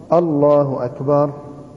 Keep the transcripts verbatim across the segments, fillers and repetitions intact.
الله أكبر.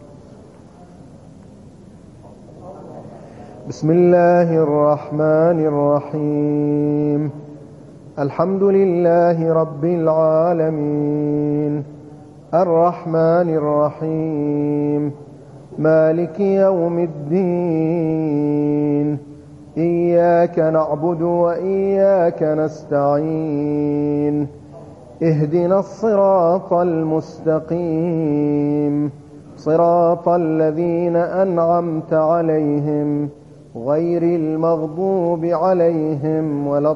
بسم الله الرحمن الرحيم. الحمد لله رب العالمين الرحمن الرحيم مالك يوم الدين إياك نعبد وإياك نستعين اهدنا الصراط المستقيم صراط الذين أنعمت عليهم غير المغضوب عليهم ولا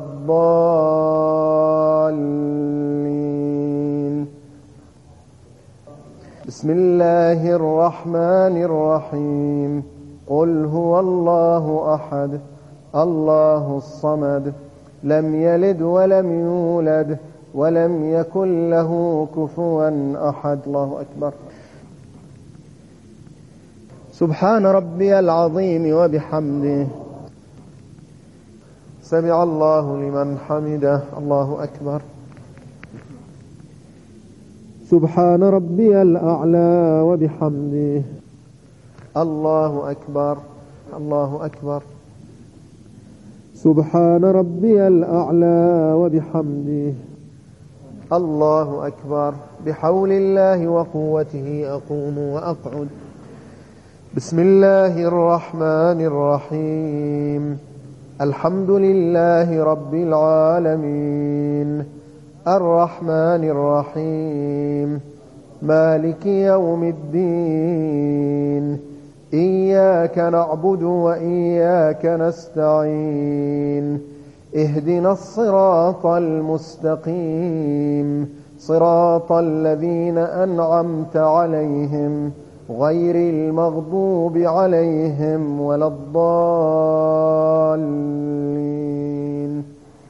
الضالين. بسم الله الرحمن الرحيم. قل هو الله أحد الله الصمد لم يلد ولم يولد ولم يكن له كفوا أحد. الله أكبر. سبحان ربي العظيم وبحمده سمع الله لمن حمده. الله أكبر. سبحان ربي الأعلى وبحمده. الله أكبر. الله أكبر. سبحان ربي الأعلى وبحمده. الله أكبر. بحول الله وقوته أقوم وأقعد. بسم الله الرحمن الرحيم. الحمد لله رب العالمين الرحمن الرحيم مالك يوم الدين إياك نعبد وإياك نستعين اهدنا الصراط المستقيم صراط الذين أنعمت عليهم غير المغضوب عليهم ولا الضالين.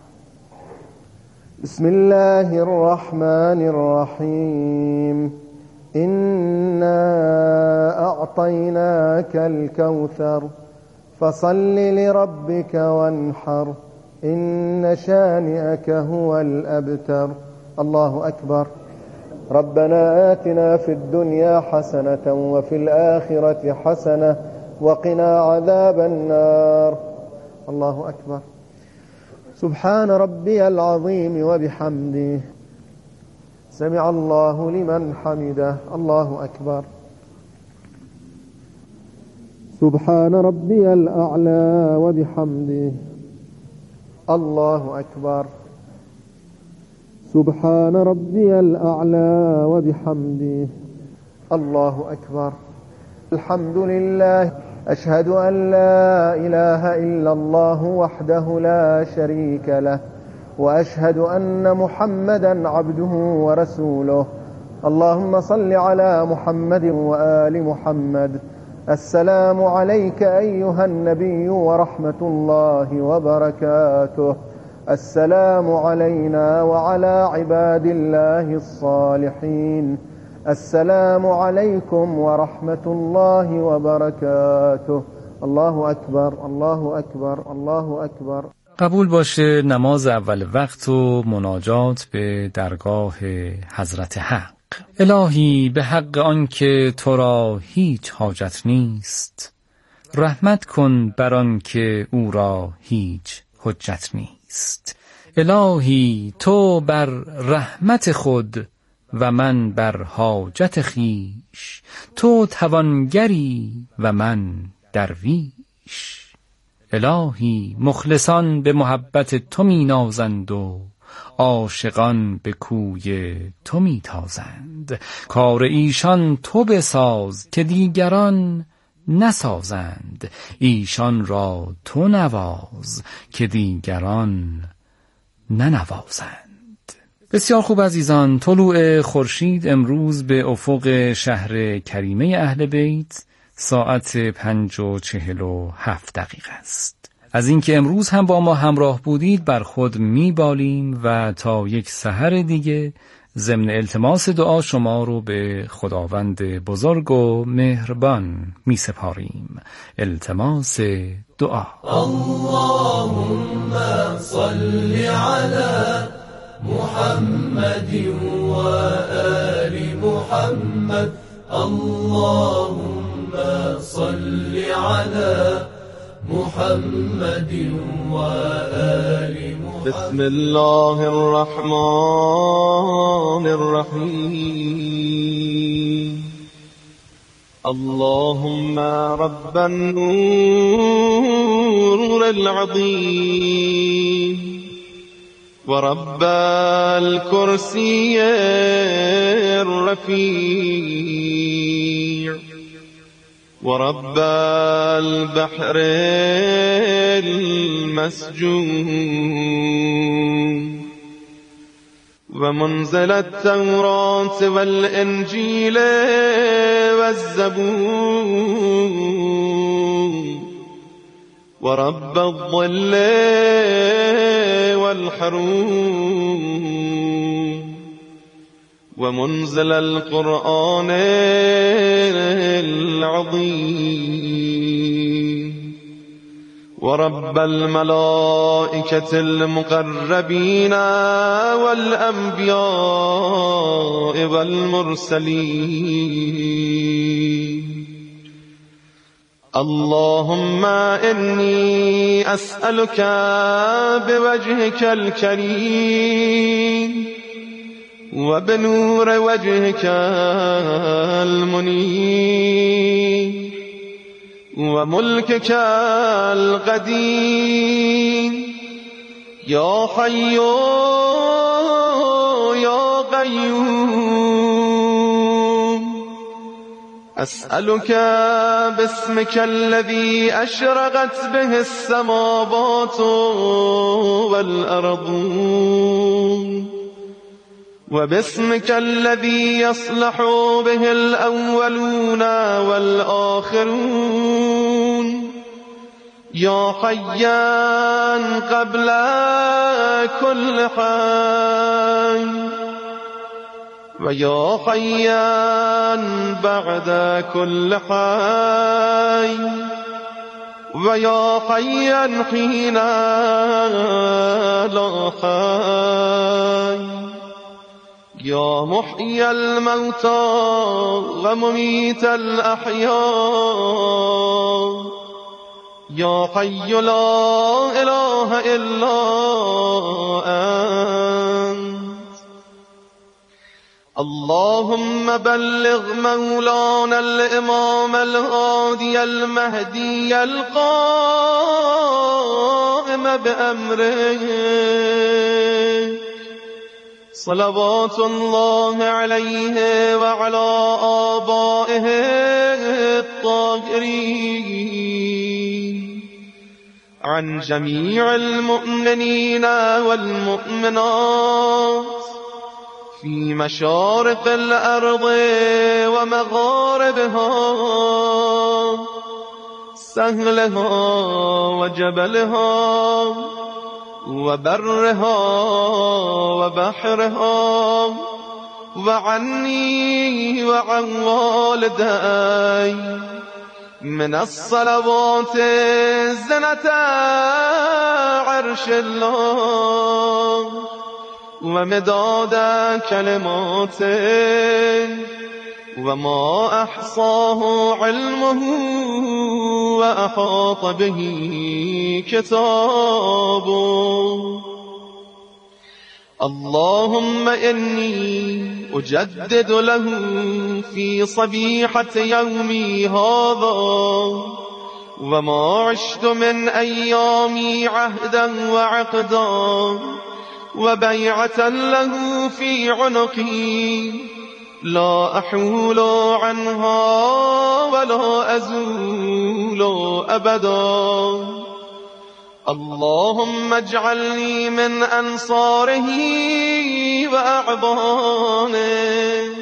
بسم الله الرحمن الرحيم. إنا أعطيناك الكوثر فصل لربك وانحر إن شانئك هو الأبتر. الله أكبر. ربنا آتنا في الدنيا حسنة وفي الآخرة حسنة وقنا عذاب النار. الله أكبر. سبحان ربي العظيم وبحمده سمع الله لمن حمده. الله أكبر. سبحان ربي الأعلى وبحمده. الله أكبر. سبحان ربي الأعلى وبحمده. الله أكبر. الحمد لله. أشهد أن لا إله إلا الله وحده لا شريك له وأشهد أن محمدا عبده ورسوله. اللهم صل على محمد وآل محمد. السلام عليك أيها النبي ورحمة الله وبركاته. السلام علينا وعلى عباد الله الصالحين. السلام عليكم ورحمة الله وبركاته. الله أكبر. الله أكبر. الله أكبر. قبول باشه نماز اول وقت و مناجات به درگاه حضرت حق. الهی به حق آن که تو را هیچ حاجت نیست رحمت کن بر آن که او را هیچ حجت نیست. الهی تو بر رحمت خود و من بر حاجت خیش تو توانگری و من درویش. الهی مخلصان به محبت تو می نازند و عاشقان به کوی تو می تازند. کار ایشان تو بساز که دیگران نسازند. ایشان را تو نواز که دیگران ننوازند. بسیار خوب عزیزان، طلوع خورشید امروز به افق شهر کریمه اهل بیت ساعت پنج و چهل و هفت دقیقه است. از اینکه امروز هم با ما همراه بودید بر خود میبالیم و تا یک سحر دیگه ضمن التماس دعا شما رو به خداوند بزرگ و مهربان می سپاریم. التماس دعا. اللهم صل على محمد و آل محمد محمد اللهم صل على محمد وآل محمد. بسم الله الرحمن الرحيم. اللهم رب النور العظيم ورب الكرسي الرفيع ورب البحر المسجون ومنزل التوراة والإنجيل والزبور ورب الظل والحروم ومنزل القرآن العظيم ورب الملائكة المقربين والأنبياء والمرسلين. اللهم إني أسألك بوجهك الكريم وبنور وجهك المنير وملكك القديم يا حي يا قيوم أسألك باسمك الذي أشرقت به السماوات والأرض وباسمك الذي يصلح به الأولون والآخرون يا حيان قبل كل حي ويا حيان بعد كل حي ويا حيان حين لا حي يا محيي الموتى ومميت الأحياء يا حي لا إله إلا أنت. اللهم بلغ مولانا الإمام الهادي المهدي القائم بأمره صلوات الله عليه وعلى آبائه الطاهرين عن جميع المؤمنين والمؤمنات في مشارق الأرض ومغاربها سهلها وجبلها وبرها وبحرها وعني وعن والدي من الصلوات زنة عرش الله ومداد كلماته وما أحصاه علمه وأحاط به كتابه. اللهم إني أجدد له في صبيحة يومي هذا وما عشت من أيامي عهدا وعقدا وبيعة له في عنقي لا أحول عنها ولا أزول أبدا. اللهم اجعلني من أنصاره وأعضانه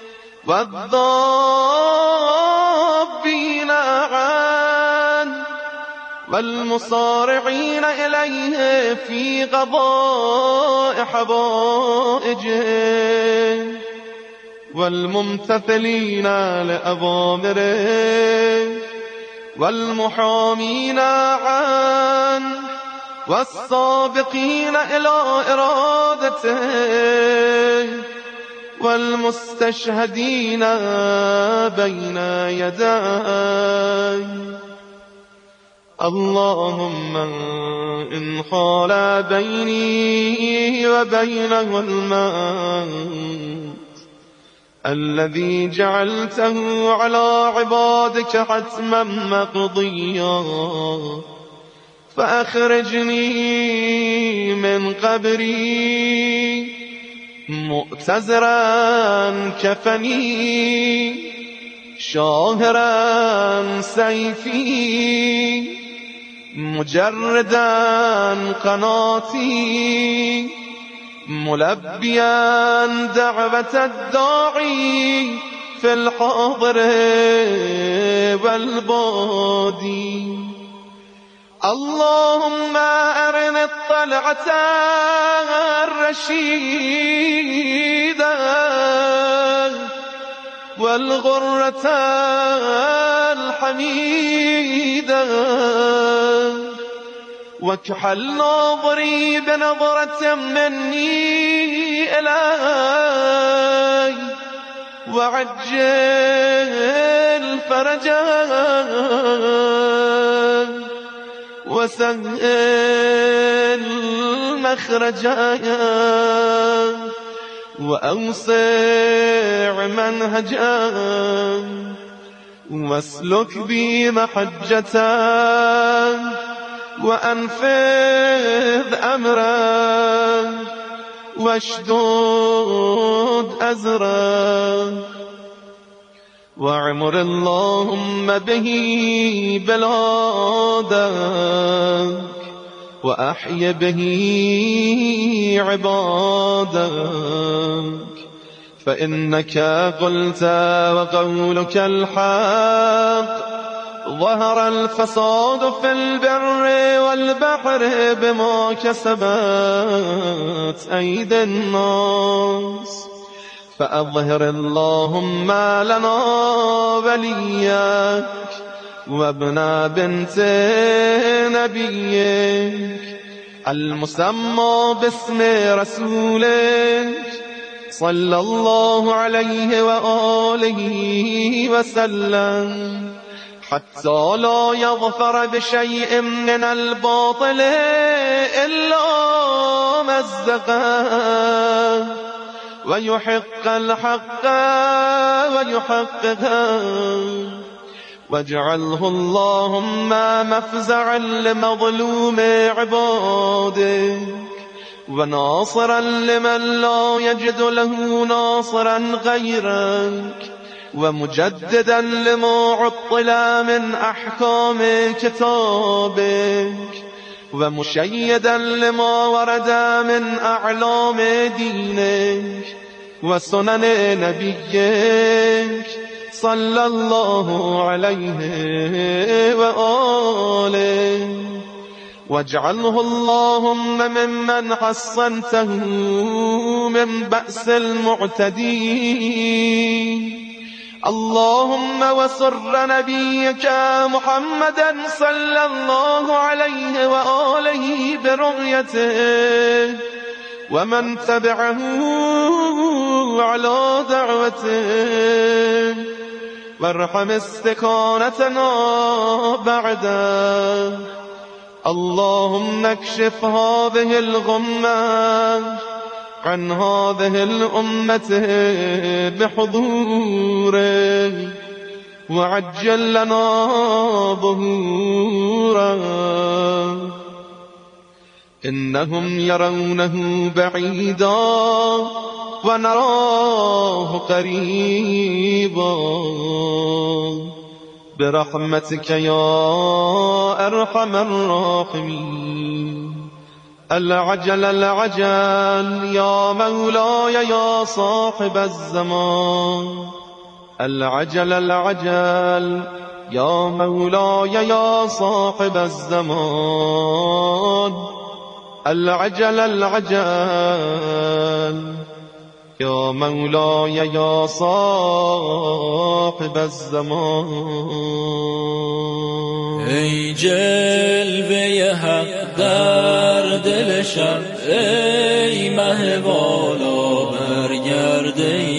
والضابين عنه والمصارعين إليه في قضاء حوائجه والممتثلين لأوامره والمحامين عنه والسابقين إلى إرادته والمستشهدين بين يدي. اللهم إن حال بيني وبينه الموت الذي جعلته على عبادك حتما مقضيا فأخرجني من قبري مؤتزرا كفني شاهرا سيفي مجردا قناتي ملبيا دعوة الداعي في الحاضر والبادي. اللهم أرني الطلعة الرشيدة والغرة الحميدة واكحل ناظري بنظرة مني إلي وعجل فرجا وسهل مخرجا وأوسع منهجا واسلك بي محجة وأنفذ أمرا واشدود أزرا واعمر اللهم به بلادك وأحي به عبادك فإنك قلت وقولك الحق ظهر الفساد في البر والبحر بما كسبت أيدي الناس فأظهر اللهم لنا وليك وابن بنت نبيك المسمى باسم رسولك صلى الله عليه وآله وسلم حتى لا يظفر بشيء من الباطل إلا مزقه ويحق الحق ويحققه واجعله اللهم مفزعا لمظلوم عبادك وناصرا لمن لا يجد له ناصرا غيرك ومجددا لما عطل من أحكام كتابك ومشيدا لما ورد من أعلام دينك وسنن نبيك صلى الله عليه وآله واجعله اللهم ممن حصنته من بأس المعتدين. اللهم وسر نبيك محمدا صلى الله عليه وآله برؤيته ومن تبعه على دعوته وارحم استكانتنا بعده. اللهم اكشف هذه الغمة عن هذه الأمة بحضوره وعجل لنا ظهوره. إنهم يرونه بعيدا ونراه قريبا برحمتك يا أرحم الراحمين. العجل العجل يا مولاي يا صاحب الزمان. العجل العجل يا مولاي يا صاحب الزمان. العجل العجل يا مولاي يا صاحب الزمان. ای جلوه حق در دل شب، ای مه بالا برگرد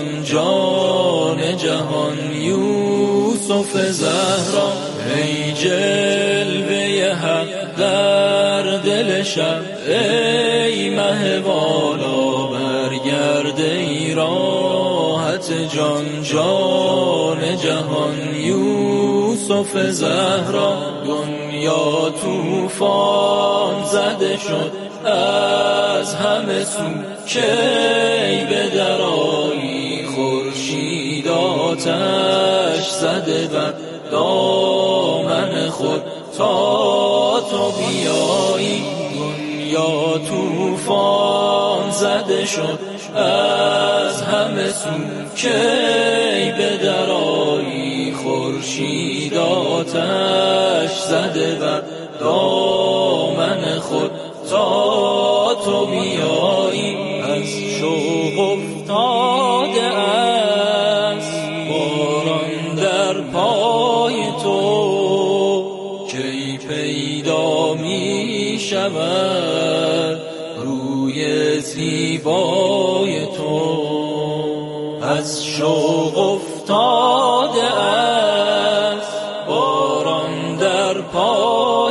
جان جان جهان یوسف زهرا ای جلوه حق در دل شب ای مه بالا برگرد ای راحت جان جان جهان یوسف زهرا دنیا طوفان زده شد از همه سو کی به درایی خورشید آتش زده بر دامن خود تا تو بیایی دنیا طوفان زده شد از همه سو کی به درایی خورشید آتش زده بر دامن خود تا تو بیایی از شوق افتاده است باران در پای تو کی پیدا می شود روی زیبای تو از شوق افتاده است باران در پای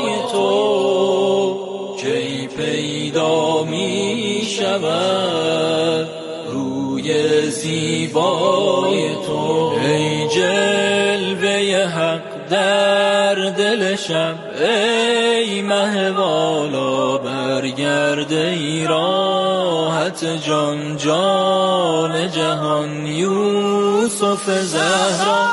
تو کی پیدا می شود روی زیبای تو ای جلوه حق در دل شب ای مه بالا برگرد ای راحت جان جان جهان یوسف زهرا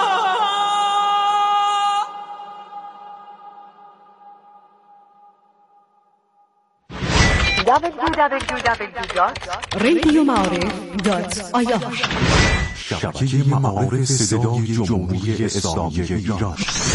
دبلیو دبلیو دبلیو دات رادیو معارف دات آی آر شبکه معارف صدای جمهوری اسلامی ایران.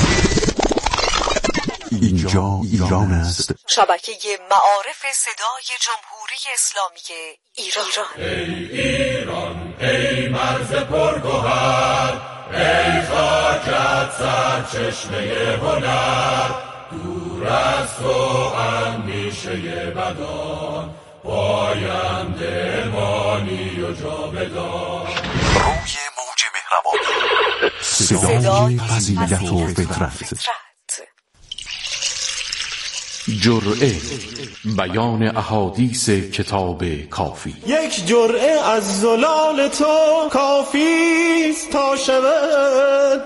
اینجا ایران است. شبکه معارف صدای جمهوری اسلامی ایران. ای ایران ای مرز پرگوهر ای خاکت سرچشمه هنر دور از تو اندیشه بدان پاینده مانی و جاودان روی موج مهربان صدای فضیلت و فطرت. جرعه بیان احادیث کتاب کافی. یک جرعه از زلال تو کافیست تا شود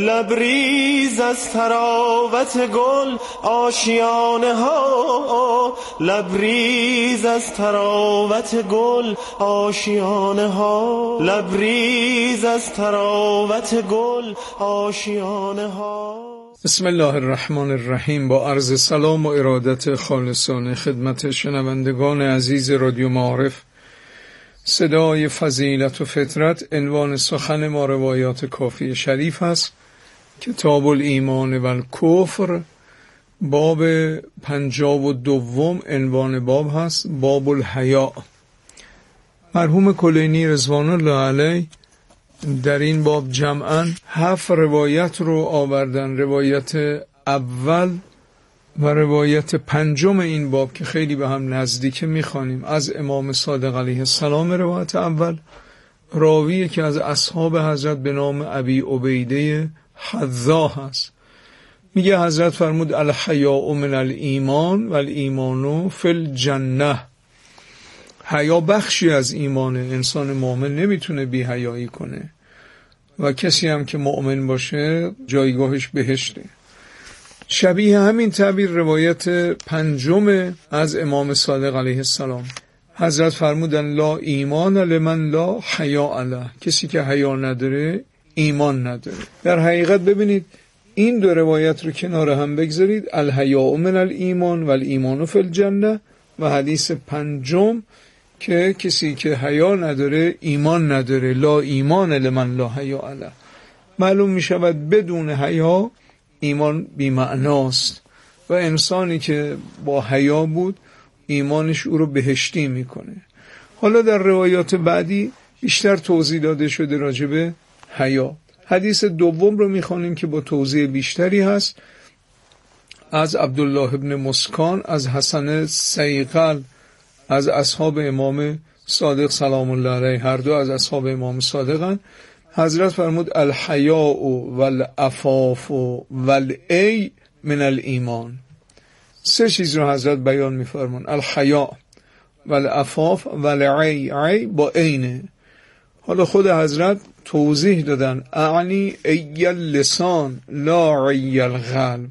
لبریز از تراوت گل آشیانه ها لبریز از تراوت گل آشیانه ها لبریز از تراوت گل آشیانه ها. بسم الله الرحمن الرحیم. با عرض سلام و ارادت خالصانه خدمت شنوندگان عزیز رادیو معارف صدای فضیلت و فطرت، عنوان سخن ما روایات کافی شریف است. کتاب الایمان و الکفر، باب پنجاب و دوم، عنوان باب هست باب الحیا. مرحوم کلینی رضوان الله علیه در این باب جمعاً هفت روایت رو آوردن. روایت اول و روایت پنجم این باب که خیلی به هم نزدیکه میخوانیم. از امام صادق علیه السلام روایت اول، راوی که از اصحاب حضرت به نام ابی عبیده حذا هست. میگه حضرت فرمود الحیاء من الایمان و الایمان فی الجنه. حیا بخشی از ایمانه. انسان مؤمن نمیتونه بی حیایی کنه و کسی هم که مؤمن باشه جایگاهش بهشته. شبیه همین تعبیر روایت پنجم از امام صادق علیه السلام. حضرت فرمودن لا ایمان لمن لا حیا له. کسی که حیا نداره ایمان نداره. در حقیقت ببینید این دو روایت رو کنار هم بگذارید، الحیاء من الایمان و الایمان فی الجنه، و حدیث پنجم که کسی که حیا نداره ایمان نداره، لا ایمان لمن لا حیا له. معلوم می شود بدون حیا ایمان بی معناست و انسانی که با حیا بود ایمانش او رو بهشتی میکنه. حالا در روایات بعدی بیشتر توضیح داده شده راجب حیا. حدیث دوم رو میخوانیم که با توضیح بیشتری هست. از عبدالله ابن مسکان، از حسن سیقل، از اصحاب امام صادق سلام الله علیه هر دو از اصحاب امام صادقن. حضرت فرمود الحیاء والعفاف والعی من الایمان. سه چیز رو حضرت بیان می‌فرمان: الحیاء والعفاف والعی، عی با عینه. حالا خود حضرت توضیح دادن اعنی ای اللسان لا عی القلب.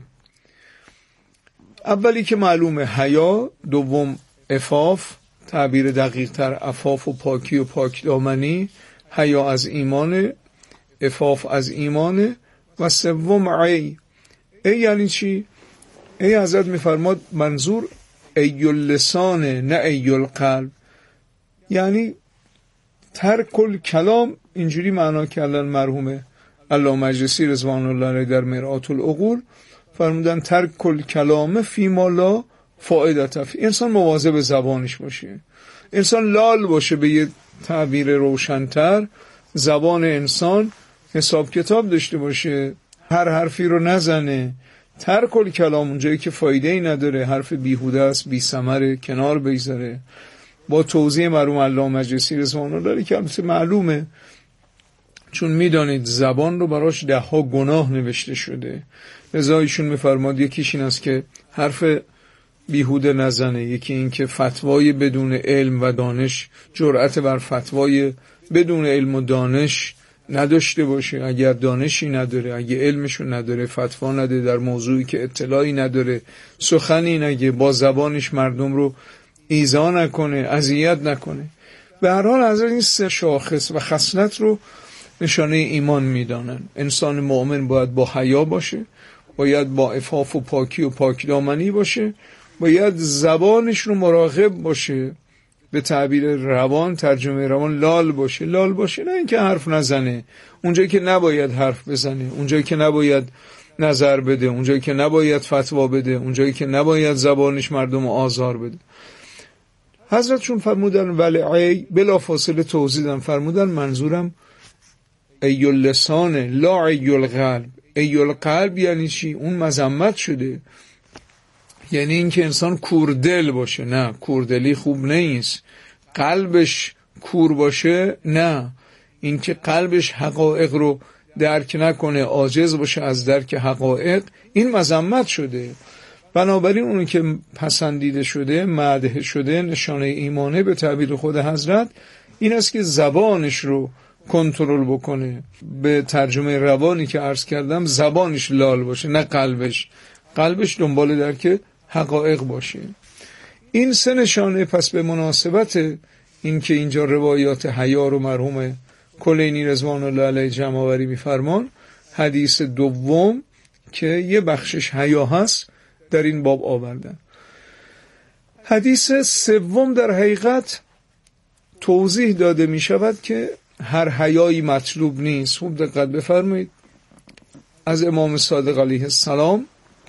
اولی که معلومه حیا، دوم عفاف، تعبیر دقیق تر عفاف و پاکی و پاک دامنی. حیا از ایمانه، عفاف از ایمانه، و سوم عی. ای یعنی چی؟ ای حضرت میفرماد منظور ای اللسان نه ای القلب، یعنی ترک الکلام. اینجوری معنا کردن مرحوم علامه مجلسی رضوان الله علیه در مرآت العقول، فرمودن ترک الکلام فیما لا فائدة فیه. انسان مواظب زبانش باشه، انسان لال باشه. به یه تعبیر روشن‌تر، زبان انسان حساب کتاب داشته باشه، هر حرفی رو نزنه. ترک الکلام اونجایی که فایده‌ای نداره، حرف بیهوده است، بی ثمره، کنار بگذاره. با توضیح مرحوم علامه مجلسی رضوان الله علیه که البته معلومه، چون میدانید زبان رو براش ده ها گناه نوشته شده. لذا ایشون میفرماد یکیش این است که حرف بیهوده نزنه، یکی این که فتوای بدون علم و دانش، جرأت بر فتوای بدون علم و دانش نداشته باشه. اگر دانشی نداره، اگه علمشو نداره، فتوا نده در موضوعی که اطلاعی نداره، سخنی نگه، با زبانش مردم رو ایذا نکنه، اذیت نکنه. به هر حال حضرت این سه شاخص و خصلت رو نشانه ایمان میدانن. انسان مؤمن باید با حیا باشه، باید با عفاف و پاکی و پاکدامنی باشه، باید زبانش رو مراقب باشه، به تعبیر روان، ترجمه روان، لال باشه. لال باشه نه اینکه حرف نزنه اونجایی که نباید حرف بزنه، اونجایی که نباید نظر بده، اونجایی که نباید فتوا بده، اونجایی که نباید زبانش مردم آزار بده. حضرت چون فرمودن ولی بلا فاصله توضیح دادن، فرمودن منظورم ای اللسان لا ای القلب. ای القلب یعنی چی؟ اون مذمت شده، یعنی اینکه انسان کوردل باشه. نه، کوردلی خوب نیست. قلبش کور باشه، نه، اینکه قلبش حقایق رو درک نکنه، عاجز باشه از درک حقایق، این مذمت شده. بنابراین اونی که پسندیده شده، مدح شده، نشانه ایمانه به تعبیر خود حضرت این است که زبانش رو کنترل بکنه. به ترجمه روانی که عرض کردم، زبانش لال باشه نه قلبش. قلبش دنبال درک حقایق باشه. این سه نشانه پس به مناسبت این که اینجا روایات حیا رو مرحوم کلینی رضوان الله علیه جمع آوری می‌فرمان، حدیث دوم که یه بخشش حیا هست در این باب آوردن. حدیث سوم در حقیقت توضیح داده می شود که هر حیایی مطلوب نیست. خوب دقت بفرمایید. از امام صادق علیه السلام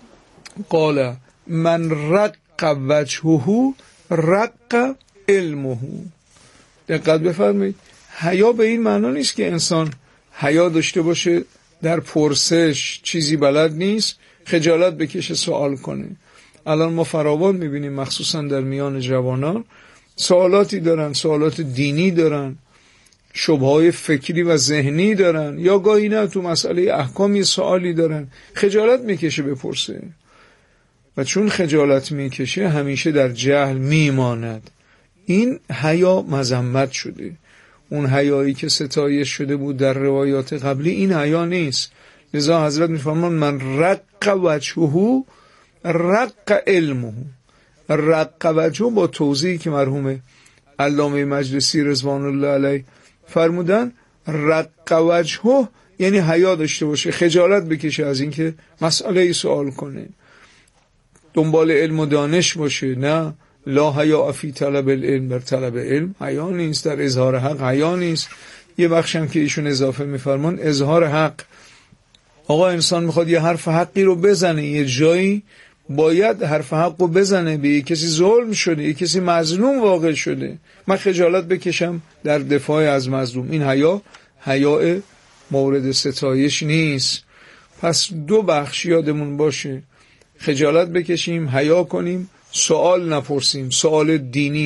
قال من رق وجهه رق علمه. دقت بفرمایید. حیا به این معنا نیست که انسان حیا داشته باشه در پرسش، چیزی بلد نیست، خجالت بکشه سوال کنه. الان ما فراوان میبینیم مخصوصا در میان جوانان سوالاتی دارن، سوالات دینی دارن، شبههای فکری و ذهنی دارن، یا گاهی نه تو مسئله احکامی سوالی دارن، خجالت میکشه بپرسه و چون خجالت میکشه همیشه در جهل میماند. این حیا مذمت شده. اون حیایی که ستایش شده بود در روایات قبلی این حیا نیست. لذا حضرت میفرمان من رق وجهه رق علمه. رق وجهه با توضیحی که مرحوم علامه مجلسی رضوان الله علیه فرمودن، رق وجهه یعنی حیا داشته باشه، خجالت بکشه از اینکه مسئله سوال کنه، دنبال علم و دانش باشه. نه، لا حیا فی طلب العلم، بر طلب علم حیا نیست، در اظهار حق حیا نیست. یه بخشم که ایشون اضافه میفرمان اظهار حق. آقا انسان میخواد یه حرف حقی رو بزنه، یه جایی باید حرف حق رو بزنه، به یه کسی ظلم شده، یه کسی مظلوم واقع شده، من خجالت بکشم در دفاع از مظلوم. این حیا حیا مورد ستایش نیست. پس دو بخش یادمون باشه، خجالت بکشیم، حیا کنیم، سوال نپرسیم، سوال دینی،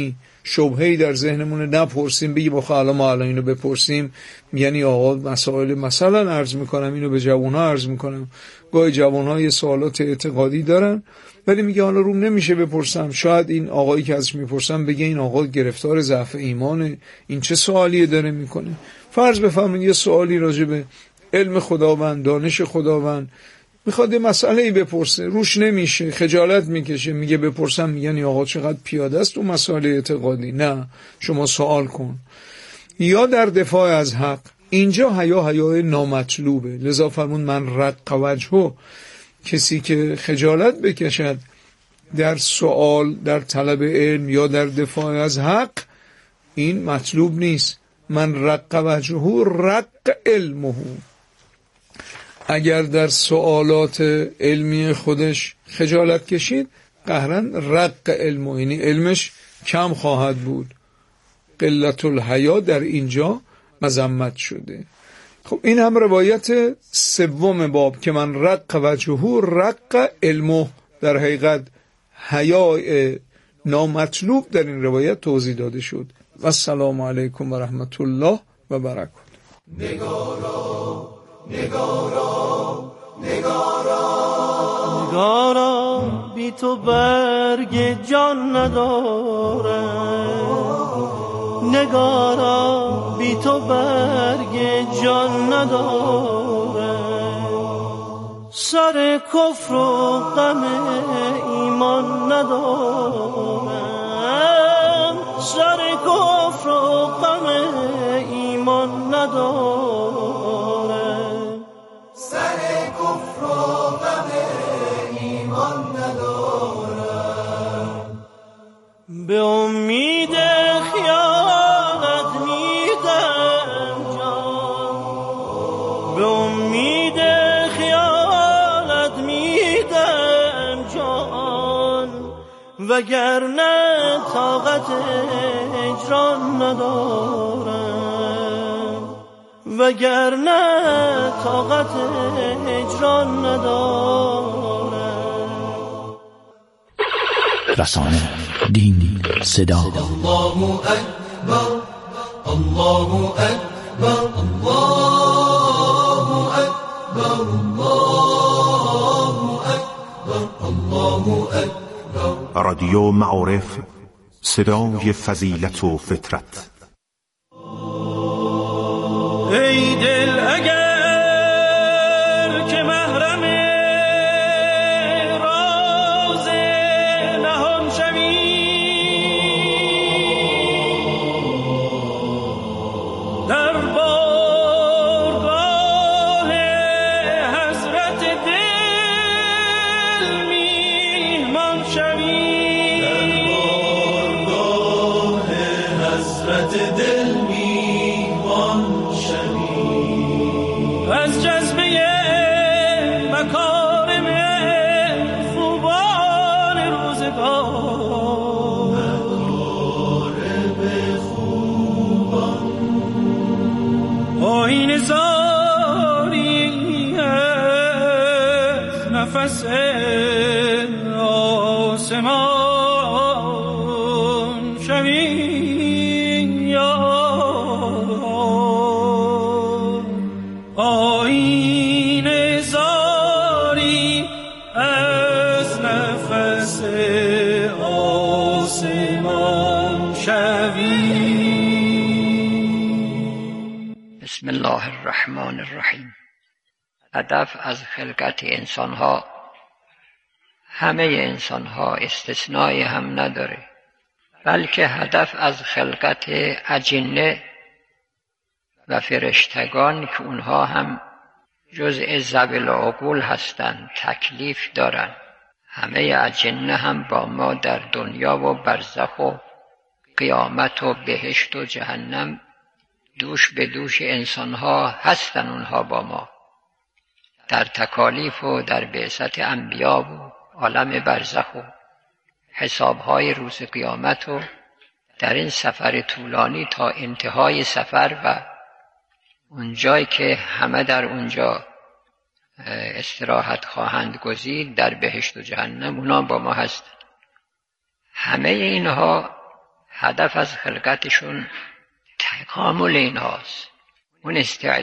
شبهه‌ای در ذهنمون نپرسیم، بگیم آخه الان ما الان اینو بپرسیم، یعنی آقا مسائل مثلا عرض میکنم اینو به جوان‌ها عرض میکنم، گاهی جوان‌ها یه سوالات اعتقادی دارن ولی میگه حالا روم نمیشه بپرسم، شاید این آقایی که ازش میپرسم بگه این آقا گرفتار ضعف ایمانه، این چه سوالیه داره میکنه. فرض بفرمایید یه سوالی راجع به علم خداوند، دانش خداوند میخواد یه مسئله‌ای بپرسه، روش نمیشه، خجالت میکشه، میگه بپرسم، میگن این آقا چقدر پیاده است تو مسائل اعتقادی. نه، شما سوال کن. یا در دفاع از حق، اینجا حیا حیای نامطلوبه، لذا فرمون من رق وجهه، کسی که خجالت بکشد در سوال، در طلب علم یا در دفاع از حق، این مطلوب نیست. من رق وجهه رق علمه، اگر در سوالات علمی خودش خجالت کشید قهرن رق علمه، یعنی علمش کم خواهد بود. قلت الحیا در اینجا مذمت شده. خب این هم روایت سوم باب که من رق وجهه رق علمه، در حقیقت حیای نامطلوب در این روایت توضیح داده شد. و السلام علیکم و رحمت الله و برکاته. نگارا نگارا نگارا نگارا بی تو برگ جان نداره، نگارا بی تو برگ جان نداره، سر کفر و غم ایمان نداره، سر کفر و غم ایمان نداره، سر کفر و غم ایمان نداره، به امید خیانت میدم جان، به امید خیانت میدم جان، وگرنه طاقت هجران ندارم، وگرنه طاقت هجران ندارم. رسانه، دین، صدا. الله اکبر، الله اکبر، الله اکبر، الله اکبر، الله اکبر. رادیو معارف، صدای فضیلت و فطرت. ای دل اگر که محرم راز نهان شوی، در بارگاه حضرت دل میهمان شوی، در بارگاه حضرت دل میهمان از جذبه مکارم خوبان روزگار، مکارم خوبان آیین زاری از نفس آسمان شوی یا آیین زاری از نفس آسمان شوی. بسم الله الرحمن الرحیم. هدف از خلقت انسانها، همه انسانها استثنایی هم نداره، بلکه هدف از خلقت اجنه و فرشتگان که اونها هم جزء ذوی العقول هستند، تکلیف دارند، همه اجنه هم با ما در دنیا و برزخ و قیامت و بهشت و جهنم دوش به دوش انسانها هستن. اونها با ما در تکالیف و در بعثت انبیا و عالم برزخ و حسابهای روز قیامت و در این سفر طولانی تا انتهای سفر و اونجایی که همه در اونجا استراحت خواهند گزید در بهشت و جهنم، اونا با ما هست. همه اینها هدف از خلقتشون تکامل اینهاست، اون استعداد